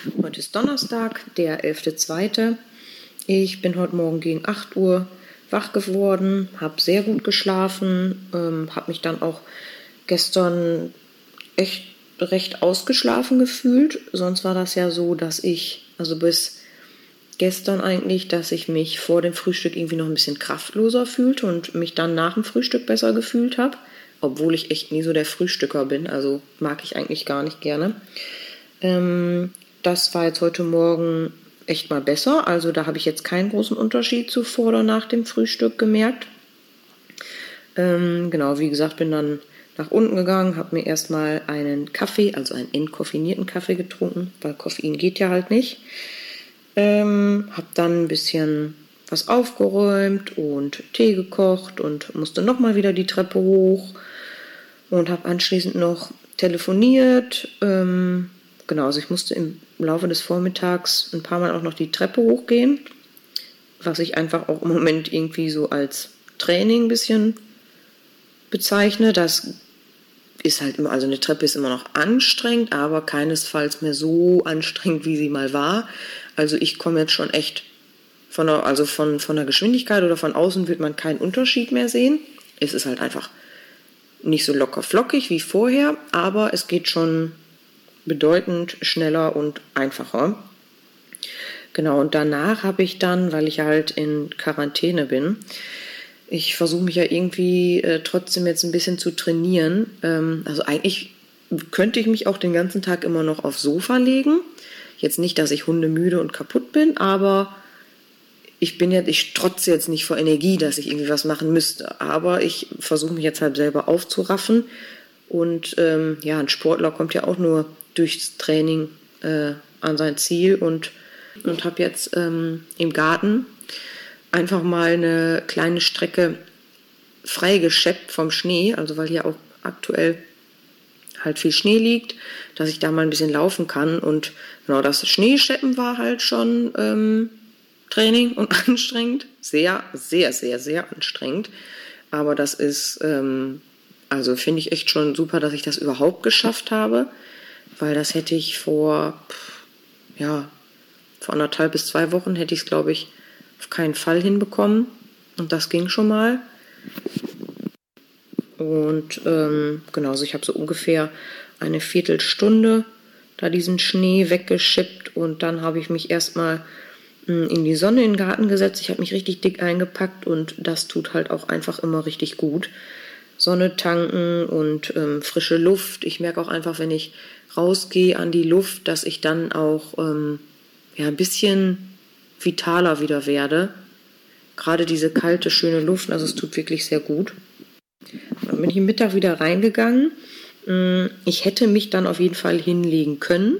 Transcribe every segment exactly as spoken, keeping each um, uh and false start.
Heute ist Donnerstag, der elfter zweite Ich bin heute Morgen gegen acht Uhr wach geworden, habe sehr gut geschlafen, ähm, habe mich dann auch gestern echt recht ausgeschlafen gefühlt. Sonst war das ja so, dass ich, also bis gestern eigentlich, dass ich mich vor dem Frühstück irgendwie noch ein bisschen kraftloser fühlte und mich dann nach dem Frühstück besser gefühlt habe. Obwohl ich echt nie so der Frühstücker bin, also mag ich eigentlich gar nicht gerne. Ähm, das war jetzt heute Morgen echt mal besser. Also da habe ich jetzt keinen großen Unterschied zu vor oder nach dem Frühstück gemerkt. Ähm, genau, wie gesagt, bin dann nach unten gegangen, habe mir erstmal einen Kaffee, also einen entkoffinierten Kaffee getrunken, weil Koffein geht ja halt nicht. Ähm, habe dann ein bisschen was aufgeräumt und Tee gekocht und musste nochmal wieder die Treppe hoch und habe anschließend noch telefoniert. Ähm, genau, also ich musste im Laufe des Vormittags ein paar Mal auch noch die Treppe hochgehen, was ich einfach auch im Moment irgendwie so als Training ein bisschen bezeichne. Das ist halt immer, also eine Treppe ist immer noch anstrengend, aber keinesfalls mehr so anstrengend, wie sie mal war. Also ich komme jetzt schon echt von der, also von, von der Geschwindigkeit oder von außen wird man keinen Unterschied mehr sehen. Es ist halt einfach nicht so locker flockig wie vorher, aber es geht schon bedeutend schneller und einfacher. Genau, und danach habe ich dann, weil ich halt in Quarantäne bin, ich versuche mich ja irgendwie äh, trotzdem jetzt ein bisschen zu trainieren. Ähm, also eigentlich könnte ich mich auch den ganzen Tag immer noch aufs Sofa legen. Jetzt nicht, dass ich hundemüde und kaputt bin, aber ich bin jetzt, ich strotze jetzt nicht vor Energie, dass ich irgendwie was machen müsste. Aber ich versuche mich jetzt halt selber aufzuraffen. Und ähm, ja, ein Sportler kommt ja auch nur durchs Training äh, an sein Ziel. Und, und habe jetzt ähm, im Garten einfach mal eine kleine Strecke freigeschäppt vom Schnee. Also weil hier auch aktuell halt viel Schnee liegt, dass ich da mal ein bisschen laufen kann. Und genau, das Schneescheppen war halt schon ähm, Training und anstrengend. Sehr, sehr, sehr, sehr anstrengend. Aber das ist, ähm, also finde ich echt schon super, dass ich das überhaupt geschafft habe, weil das hätte ich vor, ja, vor anderthalb bis zwei Wochen hätte ich es, glaube ich, auf keinen Fall hinbekommen. Und das ging schon mal. Und ähm, genau, also ich habe so ungefähr eine Viertelstunde da diesen Schnee weggeschippt und dann habe ich mich erstmal mh, in die Sonne in den Garten gesetzt. Ich habe mich richtig dick eingepackt und das tut halt auch einfach immer richtig gut. Sonne tanken und ähm, frische Luft. Ich merke auch einfach, wenn ich rausgehe an die Luft, dass ich dann auch ähm, ja, ein bisschen vitaler wieder werde. Gerade diese kalte, schöne Luft, also es tut wirklich sehr gut. Dann bin ich am Mittag wieder reingegangen. Ich hätte mich dann auf jeden Fall hinlegen können,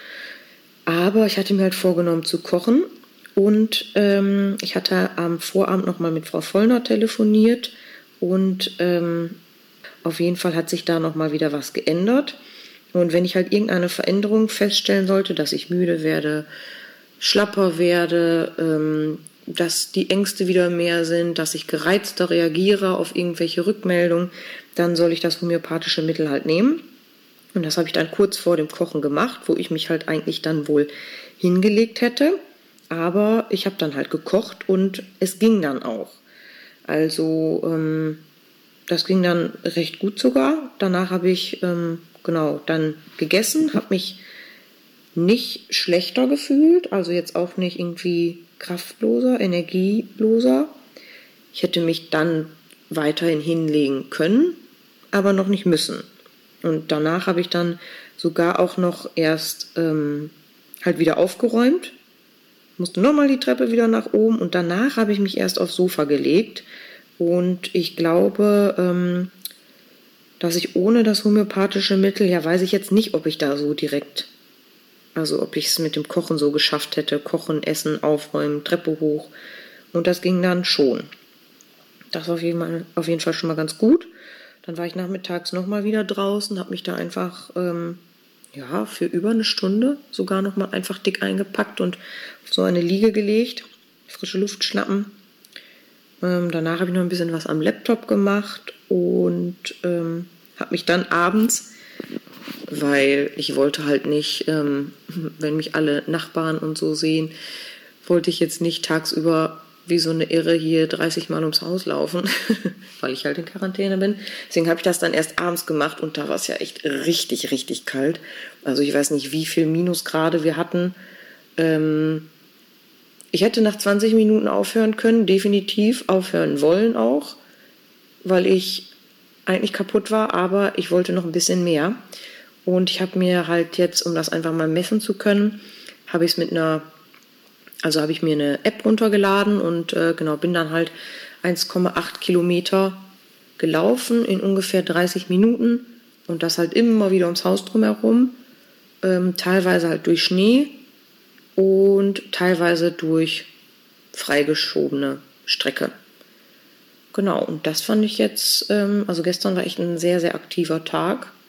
aber ich hatte mir halt vorgenommen zu kochen und ähm, ich hatte am Vorabend nochmal mit Frau Vollner telefoniert und ähm, auf jeden Fall hat sich da nochmal wieder was geändert. Und wenn ich halt irgendeine Veränderung feststellen sollte, dass ich müde werde, schlapper werde, ähm, dass die Ängste wieder mehr sind, dass ich gereizter reagiere auf irgendwelche Rückmeldungen, dann soll ich das homöopathische Mittel halt nehmen. Und das habe ich dann kurz vor dem Kochen gemacht, wo ich mich halt eigentlich dann wohl hingelegt hätte. Aber ich habe dann halt gekocht und es ging dann auch. Also ähm, das ging dann recht gut sogar. Danach habe ich ähm, genau dann gegessen, habe mich nicht schlechter gefühlt, also jetzt auch nicht irgendwie kraftloser, energieloser. Ich hätte mich dann weiterhin hinlegen können, aber noch nicht müssen. Und danach habe ich dann sogar auch noch erst ähm, halt wieder aufgeräumt, musste nochmal die Treppe wieder nach oben und danach habe ich mich erst aufs Sofa gelegt. Und ich glaube, ähm, dass ich ohne das homöopathische Mittel, ja weiß ich jetzt nicht, ob ich da so direkt, also ob ich es mit dem Kochen so geschafft hätte. Kochen, Essen, Aufräumen, Treppe hoch. Und das ging dann schon. Das war auf jeden Fall, auf jeden Fall schon mal ganz gut. Dann war ich nachmittags nochmal wieder draußen, habe mich da einfach ähm, ja, für über eine Stunde sogar nochmal einfach dick eingepackt und auf so eine Liege gelegt. Frische Luft schnappen. Ähm, danach habe ich noch ein bisschen was am Laptop gemacht und ähm, habe mich dann abends weil ich wollte halt nicht, ähm, wenn mich alle Nachbarn und so sehen, wollte ich jetzt nicht tagsüber wie so eine Irre hier dreißig Mal ums Haus laufen, weil ich halt in Quarantäne bin. Deswegen habe ich das dann erst abends gemacht und da war es ja echt richtig, richtig kalt. Also ich weiß nicht, wie viel Minusgrade wir hatten. Ähm, ich hätte nach zwanzig Minuten aufhören können, definitiv aufhören wollen auch, weil ich eigentlich kaputt war, aber ich wollte noch ein bisschen mehr. Und ich habe mir halt jetzt, um das einfach mal messen zu können, habe ich es mit einer Also habe ich mir eine App runtergeladen und äh, genau bin dann halt eins Komma acht Kilometer gelaufen in ungefähr dreißig Minuten und das halt immer wieder ums Haus drumherum, ähm, teilweise halt durch Schnee und teilweise durch freigeschobene Strecke. Genau, und das fand ich jetzt, ähm, also gestern war echt ein sehr, sehr aktiver Tag.